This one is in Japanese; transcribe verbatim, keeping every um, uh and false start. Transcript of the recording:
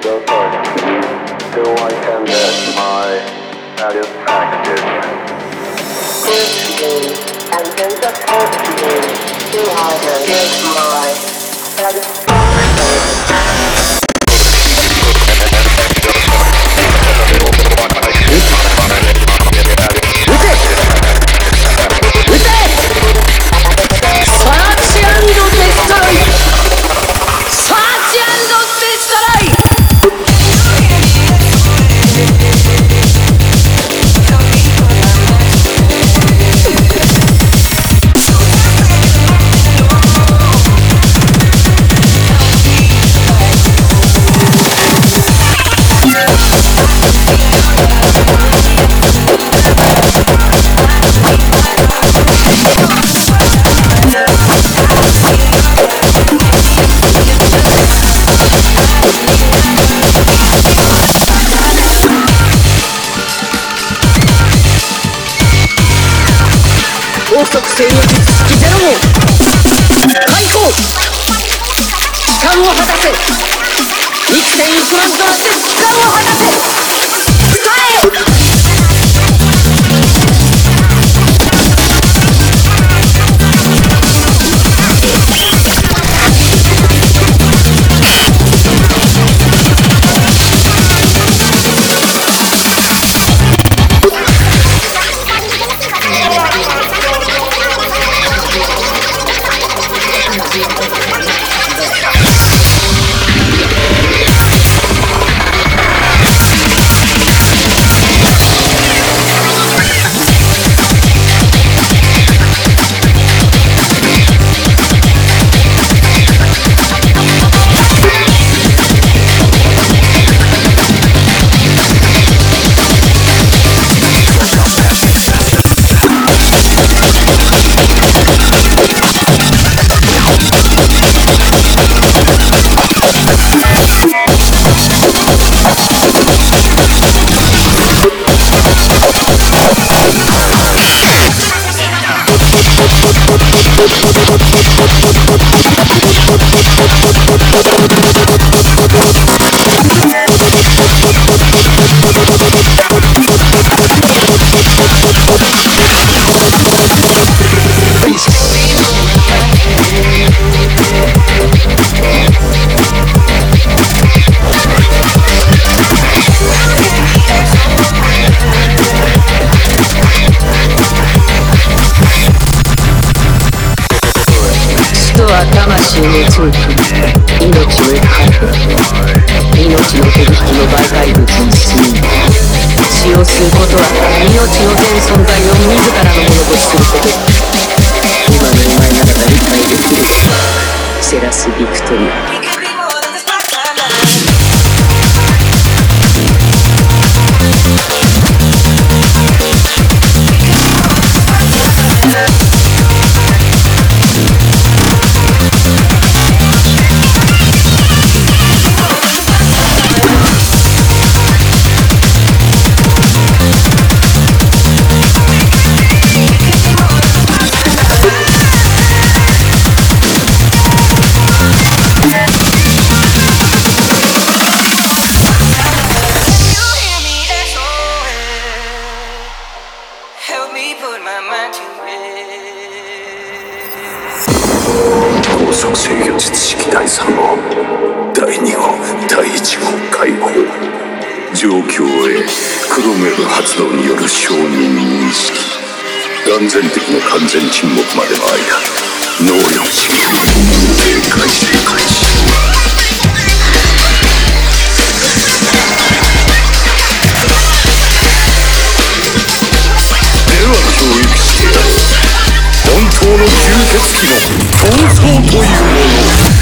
your thoughts, so I can get my satisfaction. Hurt me, and then just hurt me, so I can get my satisfaction. 高速制御術式ゼロ号開放帰還を果たせ いってんいち 万として帰還を果たせ使え魂について命を解放命の取引の媒介物に過ぎ使用することは命の全存在を自らのものとすること今のお前ならば理解できるセラス・ビクトリア高速制御術式だいさん号だいに号だいいち号開放状況へ黒メル発動による承認認識断然的な完全沈黙までの間能力値警戒正解値では教育してやろう本当の吸血鬼の闘争というもの